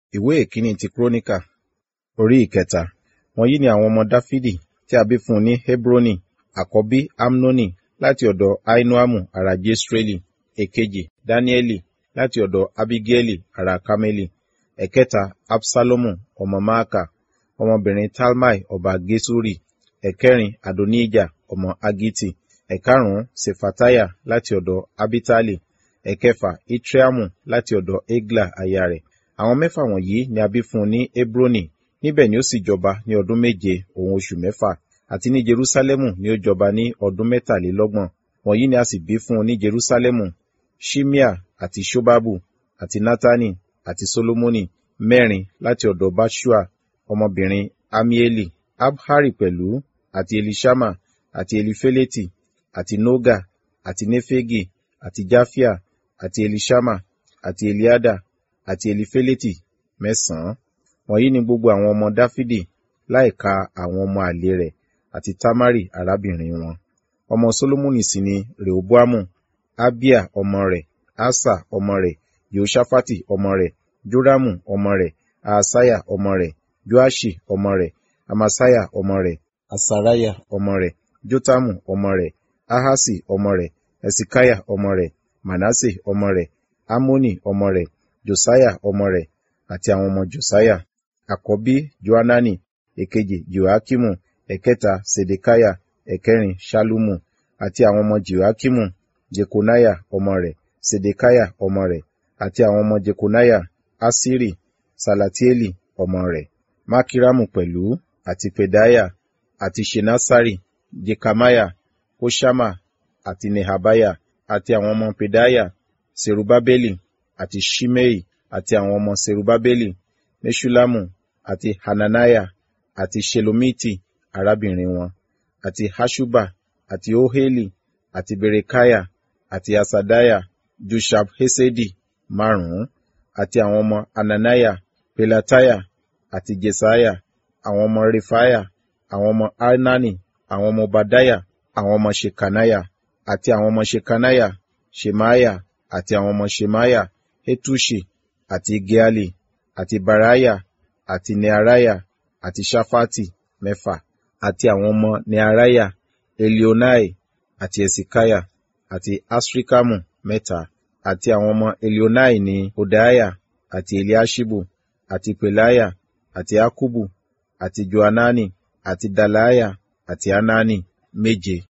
Ìwé ìkíní ti Króníkà, orí ìkẹta. Wọ̀nyí ni àwọn ọmọ Dáfídì tí a bí fún un ní Hebroni. Àkọ́bí Amnoni láti ọ̀dọ̀ Ahinoamu ará Jesreeli. Èkejì Danieli láti ọ̀dọ̀ Abigaili ará Karmeli. Ẹ̀kẹta Absalomu ọmọ Maaka, ọmọbìnrin Talmai ọba Gesuri. Ẹ̀kẹrin Adonijah ọmọ Agiti. Ẹ̀karùn-ún Sefatiah láti ọ̀dọ̀ Abitali. Ẹ̀kẹfà Itreamu láti ọ̀dọ̀ Egla aya rẹ̀. Àwọn mẹ́fà wọ̀nyí ni a bí fún un ní Hebroni. Níbẹ̀ ni ó sì jọba ní ọdún 7 òun oṣù 6, àti ní Jerúsálẹ́mù ni ó jọba ní ọdún 23. Wọ̀nyí ni a sì bí fún un ní Jerúsálẹ́mù: Ṣimea àti Ṣobabu àti Natani àti Solomoni, 4 láti ọ̀dọ̀ Baṣua ọmọbìnrin Amieli. Abhari pẹ̀lú, àti Elishama àti Elifeleti àti Noga àti Nefegi àti Jafia àti Elishama àti Eliada àti Elifeleti, 9. Wọ̀nyí ni gbogbo àwọn ọmọ Dáfídì, láìka àwọn ọmọ àlè rẹ̀ àti Tamari arábìnrin wọn. Ọmọ Solomoni sì ni Rehoboamu, Abia ọmọ rẹ̀, Asa ọmọ rẹ̀, Jehoṣafati ọmọ rẹ̀, Joramu ọmọ rẹ̀, Ahasiah ọmọ rẹ̀, Joaṣi ọmọ rẹ̀, Amasiah ọmọ rẹ̀, Asariah ọmọ rẹ̀, Jotamu ọmọ rẹ̀, Ahasi ọmọ rẹ̀, Hesekiah ọmọ rẹ̀, Manase ọmọ rẹ̀, Amoni ọmọ rẹ̀, Josiah ọmọ rẹ̀, àti àwọn ọmọ Josiah. Àkọ́bí Johanani, èkejì Joakimu, ẹ̀kẹta Sedekiah, ẹ̀kẹrin Ṣallumu. Àti àwọn ọmọ Joakimu, Jekoniah ọmọ rẹ̀, Sedekiah ọmọ rẹ̀, àti àwọn ọmọ Jekoniah, Asiri, Salatieli ọmọ rẹ̀, Makiramu pẹ̀lú, àti Pedaiah, àti Ṣenasari, Jekamiah, Hoṣama, àti Nehabiah. Àti àwọn ọmọ Pedaiah, Serubabeli, àti Ṣimei. Àti àwọn ọmọ Serubabeli, Meṣullamu, àti Hananiah, àti Ṣelomiti arábìnrin wọn, àti Haṣuba, àti Oheli, àti Berekiah, àti Hasadiah, Juṣab-Hesedi, 5. Àti àwọn ọmọ Ananiah, Pelatiah, àti Jesaiah, àwọn ọmọ Refaiah, àwọn ọmọ Arnani, àwọn ọmọ Obadiah, àwọn ọmọ Ṣekaniah. Àti àwọn ọmọ Ṣekaniah, Ṣemaiah, àti àwọn ọmọ Ṣemaiah, Hetuṣi, àti Geali, àti Bariah, àti Neariah, àti Ṣafati, 6. Àti àwọn ọmọ Neariah, Elionai, àti Hesekiah, àti Asrikamu, 3. Àti àwọn ọmọ Elionai ni Hodiah, àti Eliaṣibu, àti Pelaiah, àti Akubu, àti Johanani, àti Dalaiah, àti Hanani, 7.